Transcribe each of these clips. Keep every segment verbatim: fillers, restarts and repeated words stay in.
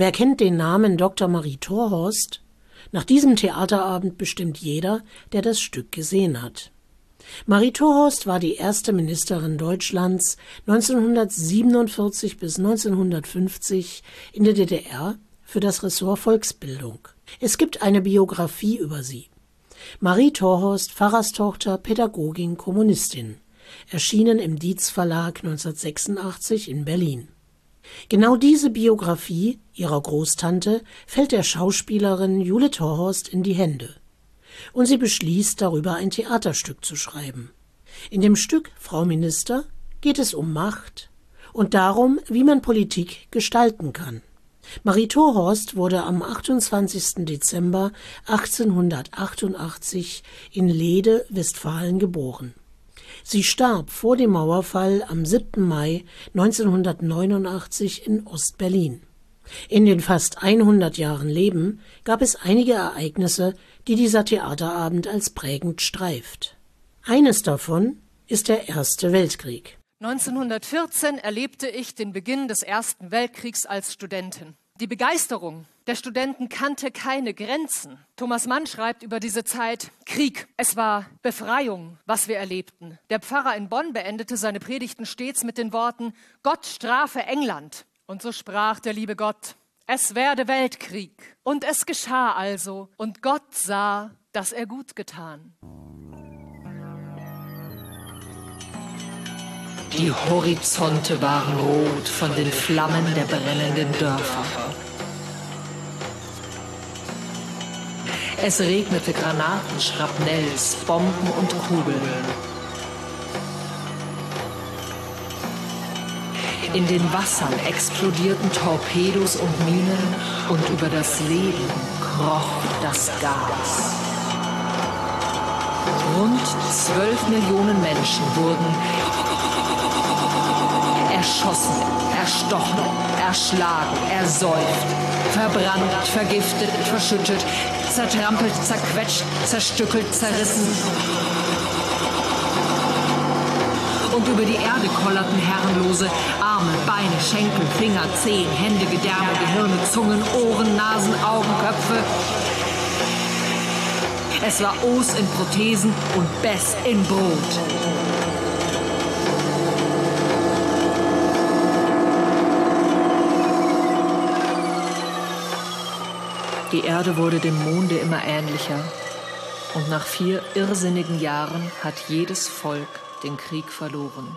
Wer kennt den Namen Doktor Marie Thorhorst? Nach diesem Theaterabend bestimmt jeder, der das Stück gesehen hat. Marie Thorhorst war die erste Ministerin Deutschlands neunzehnhundertsiebenundvierzig bis neunzehnhundertfünfzig in der D D R für das Ressort Volksbildung. Es gibt eine Biografie über sie. Marie Thorhorst, Pfarrerstochter, Pädagogin, Kommunistin. Erschienen im Dietz Verlag neunzehnhundertsechsundachtzig in Berlin. Genau diese Biografie ihrer Großtante fällt der Schauspielerin Jule Thorhorst in die Hände. Und sie beschließt, darüber ein Theaterstück zu schreiben. In dem Stück Frau Minister geht es um Macht und darum, wie man Politik gestalten kann. Marie Thorhorst wurde am achtundzwanzigsten Dezember achtzehnhundertachtundachtzig in Leede, Westfalen geboren. Sie starb vor dem Mauerfall am siebten Mai neunzehnhundertneunundachtzig in Ost-Berlin. In den fast hundert Jahren Leben gab es einige Ereignisse, die dieser Theaterabend als prägend streift. Eines davon ist der Erste Weltkrieg. neunzehnhundertvierzehn erlebte ich den Beginn des Ersten Weltkriegs als Studentin. Die Begeisterung der Studenten kannte keine Grenzen. Thomas Mann schreibt über diese Zeit: Krieg, es war Befreiung, was wir erlebten. Der Pfarrer in Bonn beendete seine Predigten stets mit den Worten: Gott strafe England. Und so sprach der liebe Gott: Es werde Weltkrieg. Und es geschah also, und Gott sah, dass er gut getan. Die Horizonte waren rot von den Flammen der brennenden Dörfer. Es regnete Granaten, Schrapnells, Bomben und Kugeln. In den Wassern explodierten Torpedos und Minen und über das Leben kroch das Gas. Rund zwölf Millionen Menschen wurden erschossen, erstochen, erschlagen, ersäuft, verbrannt, vergiftet, verschüttet, zertrampelt, zerquetscht, zerstückelt, zerrissen. Und über die Erde kollerten herrenlose Arme, Beine, Schenkel, Finger, Zehen, Hände, Gedärme, Gehirne, Zungen, Ohren, Nasen, Augen, Köpfe. Es war Os in Prothesen und Bess in Brot. Die Erde wurde dem Monde immer ähnlicher. Und nach vier irrsinnigen Jahren hat jedes Volk den Krieg verloren.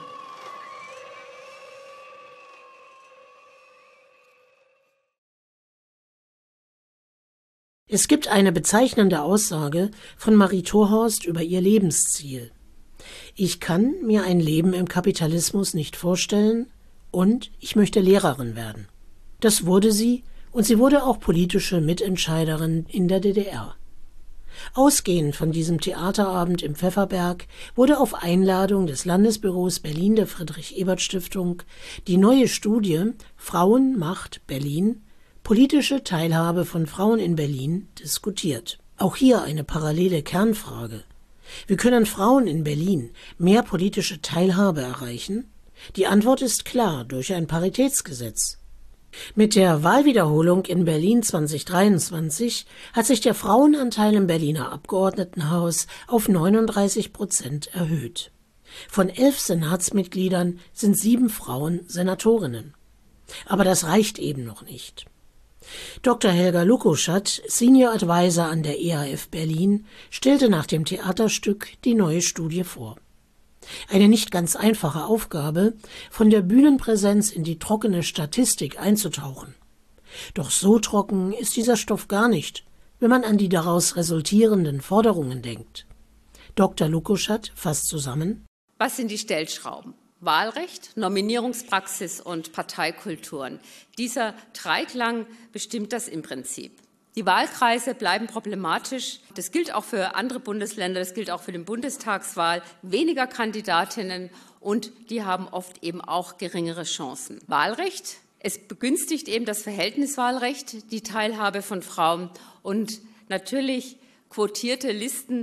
Es gibt eine bezeichnende Aussage von Marie Thorhorst über ihr Lebensziel. Ich kann mir ein Leben im Kapitalismus nicht vorstellen und ich möchte Lehrerin werden. Das wurde sie und sie wurde auch politische Mitentscheiderin in der D D R. Ausgehend von diesem Theaterabend im Pfefferberg wurde auf Einladung des Landesbüros Berlin der Friedrich-Ebert-Stiftung die neue Studie Frauen, Macht, Berlin – politische Teilhabe von Frauen in Berlin diskutiert. Auch hier eine parallele Kernfrage. Wie können Frauen in Berlin mehr politische Teilhabe erreichen? Die Antwort ist klar, durch ein Paritätsgesetz. Mit der Wahlwiederholung in Berlin zweitausenddreiundzwanzig hat sich der Frauenanteil im Berliner Abgeordnetenhaus auf neununddreißig Prozent erhöht. Von elf Senatsmitgliedern sind sieben Frauen Senatorinnen. Aber das reicht eben noch nicht. Doktor Helga Lukoschat, Senior Advisor an der E A F Berlin, stellte nach dem Theaterstück die neue Studie vor. Eine nicht ganz einfache Aufgabe, von der Bühnenpräsenz in die trockene Statistik einzutauchen. Doch so trocken ist dieser Stoff gar nicht, wenn man an die daraus resultierenden Forderungen denkt. Doktor Lukoschat fasst zusammen: Was sind die Stellschrauben? Wahlrecht, Nominierungspraxis und Parteikulturen. Dieser Dreiklang bestimmt das im Prinzip. Die Wahlkreise bleiben problematisch. Das gilt auch für andere Bundesländer, das gilt auch für die Bundestagswahl. Weniger Kandidatinnen und die haben oft eben auch geringere Chancen. Wahlrecht, es begünstigt eben das Verhältniswahlrecht, die Teilhabe von Frauen und natürlich quotierte Listen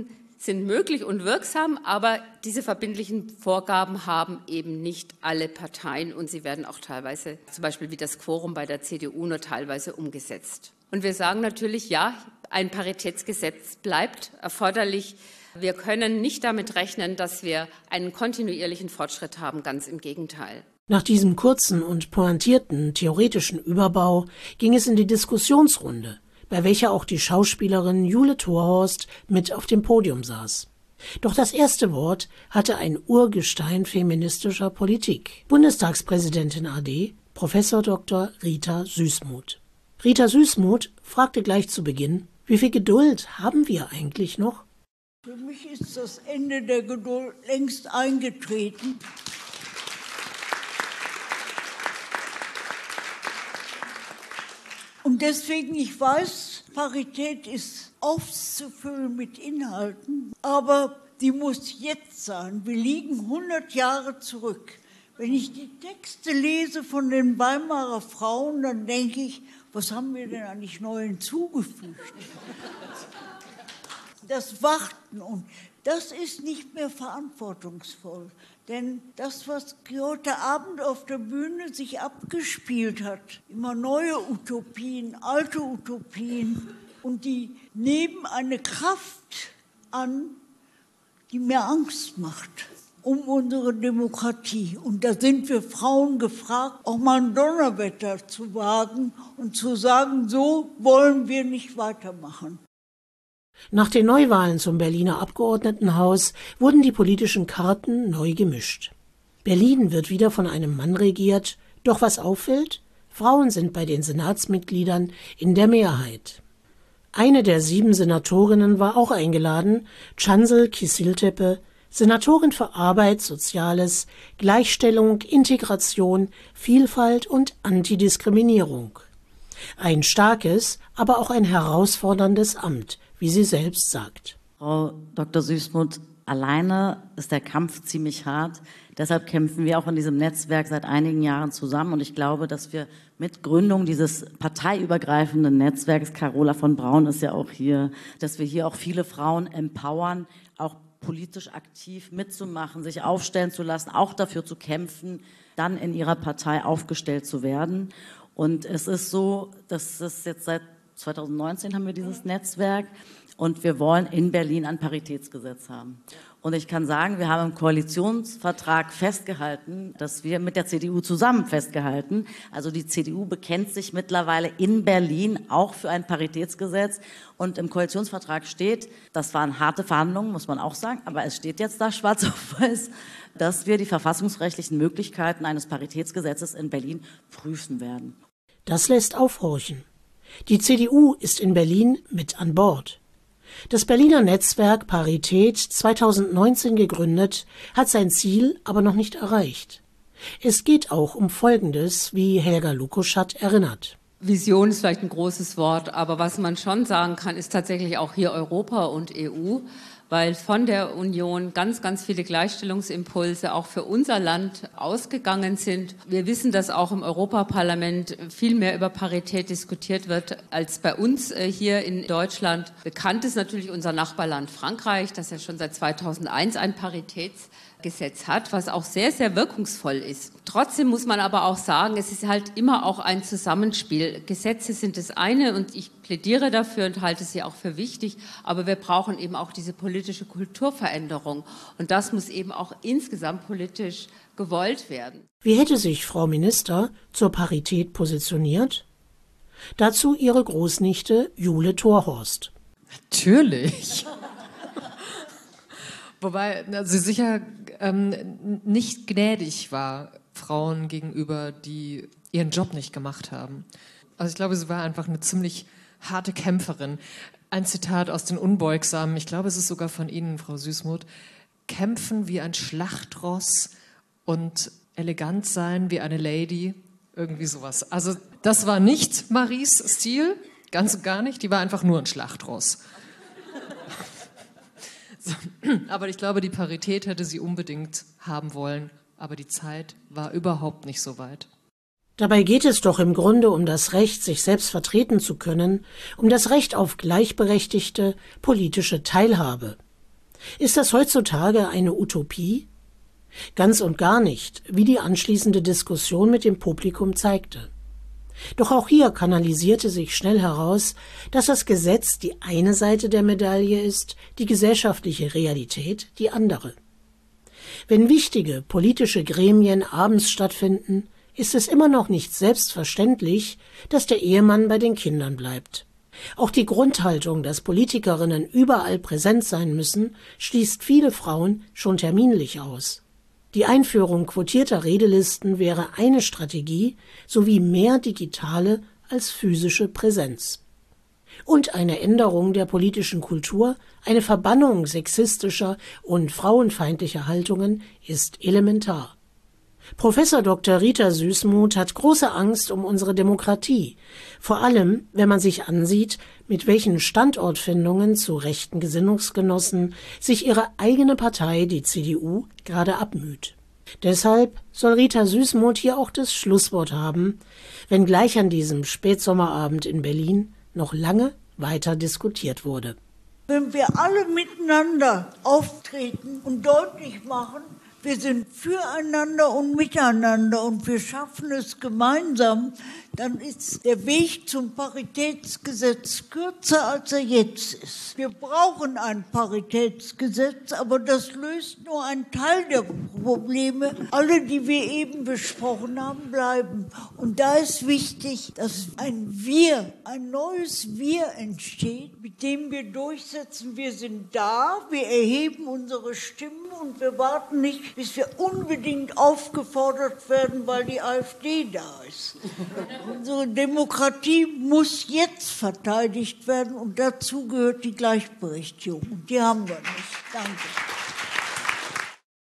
sind möglich und wirksam, aber diese verbindlichen Vorgaben haben eben nicht alle Parteien und sie werden auch teilweise, zum Beispiel wie das Quorum bei der C D U, nur teilweise umgesetzt. Und wir sagen natürlich, ja, ein Paritätsgesetz bleibt erforderlich. Wir können nicht damit rechnen, dass wir einen kontinuierlichen Fortschritt haben, ganz im Gegenteil. Nach diesem kurzen und pointierten theoretischen Überbau ging es in die Diskussionsrunde, bei welcher auch die Schauspielerin Jule Thorhorst mit auf dem Podium saß. Doch das erste Wort hatte ein Urgestein feministischer Politik, Bundestagspräsidentin A D, Professor Doktor Rita Süssmuth. Rita Süssmuth fragte gleich zu Beginn, wie viel Geduld haben wir eigentlich noch? Für mich ist das Ende der Geduld längst eingetreten. Und deswegen, ich weiß, Parität ist aufzufüllen mit Inhalten, aber die muss jetzt sein. Wir liegen hundert Jahre zurück. Wenn ich die Texte lese von den Weimarer Frauen, dann denke ich, was haben wir denn eigentlich neu hinzugefügt? Das Warten, und das ist nicht mehr verantwortungsvoll. Denn das, was heute Abend auf der Bühne sich abgespielt hat, immer neue Utopien, alte Utopien, und die nehmen eine Kraft an, die mir Angst macht um unsere Demokratie. Und da sind wir Frauen gefragt, auch mal ein Donnerwetter zu wagen und zu sagen, so wollen wir nicht weitermachen. Nach den Neuwahlen zum Berliner Abgeordnetenhaus wurden die politischen Karten neu gemischt. Berlin wird wieder von einem Mann regiert, doch was auffällt? Frauen sind bei den Senatsmitgliedern in der Mehrheit. Eine der sieben Senatorinnen war auch eingeladen, Chansel Kiciltepe, Senatorin für Arbeit, Soziales, Gleichstellung, Integration, Vielfalt und Antidiskriminierung. Ein starkes, aber auch ein herausforderndes Amt, wie sie selbst sagt. Frau Doktor Süssmuth, alleine ist der Kampf ziemlich hart. Deshalb kämpfen wir auch in diesem Netzwerk seit einigen Jahren zusammen. Und ich glaube, dass wir mit Gründung dieses parteiübergreifenden Netzwerks, Carola von Braun ist ja auch hier, dass wir hier auch viele Frauen empowern, auch politisch aktiv mitzumachen, sich aufstellen zu lassen, auch dafür zu kämpfen, dann in ihrer Partei aufgestellt zu werden. Und es ist so, dass es jetzt seit zweitausendneunzehn haben wir dieses Netzwerk und wir wollen in Berlin ein Paritätsgesetz haben. Und ich kann sagen, wir haben im Koalitionsvertrag festgehalten, dass wir mit der C D U zusammen festgehalten. Also die C D U bekennt sich mittlerweile in Berlin auch für ein Paritätsgesetz. Und im Koalitionsvertrag steht, das waren harte Verhandlungen, muss man auch sagen, aber es steht jetzt da schwarz auf weiß, dass wir die verfassungsrechtlichen Möglichkeiten eines Paritätsgesetzes in Berlin prüfen werden. Das lässt aufhorchen. Die C D U ist in Berlin mit an Bord. Das Berliner Netzwerk Parität, zweitausendneunzehn gegründet, hat sein Ziel aber noch nicht erreicht. Es geht auch um Folgendes, wie Helga Lukoschat erinnert. Vision ist vielleicht ein großes Wort, aber was man schon sagen kann, ist tatsächlich auch hier Europa und E U, weil von der Union ganz, ganz viele Gleichstellungsimpulse auch für unser Land ausgegangen sind. Wir wissen, dass auch im Europaparlament viel mehr über Parität diskutiert wird als bei uns hier in Deutschland. Bekannt ist natürlich unser Nachbarland Frankreich, das ja schon seit zweitausendeins ein Paritätsgesetz hat, was auch sehr, sehr wirkungsvoll ist. Trotzdem muss man aber auch sagen, es ist halt immer auch ein Zusammenspiel. Gesetze sind das eine und ich plädiere dafür und halte sie auch für wichtig, aber wir brauchen eben auch diese politische Kulturveränderung und das muss eben auch insgesamt politisch gewollt werden. Wie hätte sich Frau Minister zur Parität positioniert? Dazu ihre Großnichte Jule Thorhorst. Natürlich. Wobei sie sicher ähm, nicht gnädig war Frauen gegenüber, die ihren Job nicht gemacht haben. Also ich glaube, sie war einfach eine ziemlich harte Kämpferin. Ein Zitat aus den Unbeugsamen, ich glaube, es ist sogar von Ihnen, Frau Süssmuth: kämpfen wie ein Schlachtross und elegant sein wie eine Lady, irgendwie sowas. Also das war nicht Maries Stil, ganz und gar nicht, die war einfach nur ein Schlachtross. So. Aber ich glaube, die Parität hätte sie unbedingt haben wollen, aber die Zeit war überhaupt nicht so weit. Dabei geht es doch im Grunde um das Recht, sich selbst vertreten zu können, um das Recht auf gleichberechtigte politische Teilhabe. Ist das heutzutage eine Utopie? Ganz und gar nicht, wie die anschließende Diskussion mit dem Publikum zeigte. Doch auch hier kanalisierte sich schnell heraus, dass das Gesetz die eine Seite der Medaille ist, die gesellschaftliche Realität die andere. Wenn wichtige politische Gremien abends stattfinden, ist es immer noch nicht selbstverständlich, dass der Ehemann bei den Kindern bleibt. Auch die Grundhaltung, dass Politikerinnen überall präsent sein müssen, schließt viele Frauen schon terminlich aus. Die Einführung quotierter Redelisten wäre eine Strategie, sowie mehr digitale als physische Präsenz. Und eine Änderung der politischen Kultur, eine Verbannung sexistischer und frauenfeindlicher Haltungen ist elementar. Professor Doktor Rita Süssmuth hat große Angst um unsere Demokratie, vor allem wenn man sich ansieht, mit welchen Standortfindungen zu rechten Gesinnungsgenossen sich ihre eigene Partei, die C D U, gerade abmüht. Deshalb soll Rita Süssmuth hier auch das Schlusswort haben, wenngleich an diesem Spätsommerabend in Berlin noch lange weiter diskutiert wurde. Wenn wir alle miteinander auftreten und deutlich machen, wir sind füreinander und miteinander und wir schaffen es gemeinsam, dann ist der Weg zum Paritätsgesetz kürzer, als er jetzt ist. Wir brauchen ein Paritätsgesetz, aber das löst nur einen Teil der Probleme. Alle, die wir eben besprochen haben, bleiben. Und da ist wichtig, dass ein Wir, ein neues Wir entsteht, mit dem wir durchsetzen, wir sind da, wir erheben unsere Stimmen und wir warten nicht, bis wir unbedingt aufgefordert werden, weil die AfD da ist. Unsere Demokratie muss jetzt verteidigt werden und dazu gehört die Gleichberechtigung. Und die haben wir nicht. Danke.